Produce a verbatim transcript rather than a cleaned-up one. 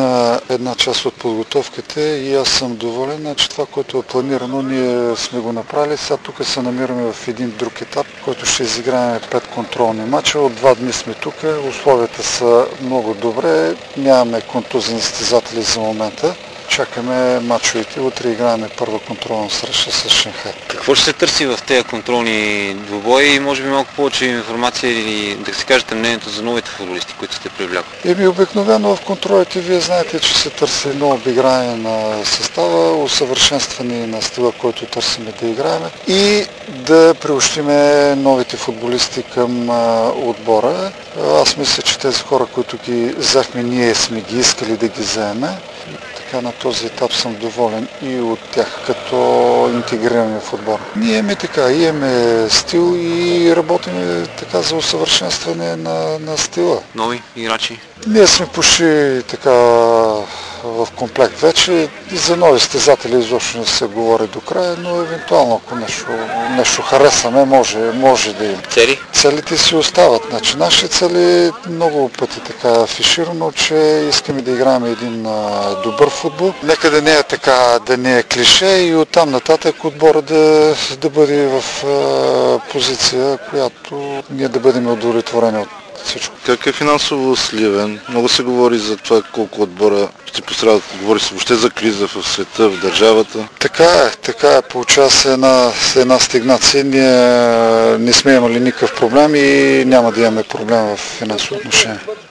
мина една част от подготовката и аз съм доволен. Значи това, което е планирано, ние сме го направили. Сега тук се намираме в един друг етап, който ще изиграем пет контролни мача. От два дни сме тук. Условията са много добре. Нямаме контузни състезатели за момента. Чакаме мачовете. Утре играем първа контролна среща с Шанхай. Какво ще се търси в тези контролни двубои и може би малко повече информация или да си кажете мнението за новите футболисти, които сте привлякли? Еми, обикновено в контролите вие знаете, че се търси много обиграние на състава, усъвършенстване на стила, който търсиме да играем и да приобщиме новите футболисти към а, отбора. Аз мисля, че тези хора, които ги взехме, ние сме ги искали да ги вземе. Така на този етап съм доволен и от тях като интегриране в отбора. Ние имаме така, имаме стил и работим така за усъвършенстване на, на стила. Нови играчи? Ние сме почти така в комплект вече. И за нови състезатели изобщо не се говори до края, но евентуално ако нещо, нещо харесаме, може, може да има. Цели? Целите си остават. Значи, наши цели много пъти така афиширано, че искаме да играем един а, добър футбол. Нека да не е така, да не е клише и оттам нататък отбора да, да бъде в а, позиция, която ние да бъдем удовлетворени от всичко. Как е финансово Сливен? Много се говори за това колко отбора ще пострадат. Говори се въобще за криза в света, в държавата. Така е, така е. Получава се една, една стигнация. Ние не сме имали никакъв проблем и няма да имаме проблем в финансово отношение.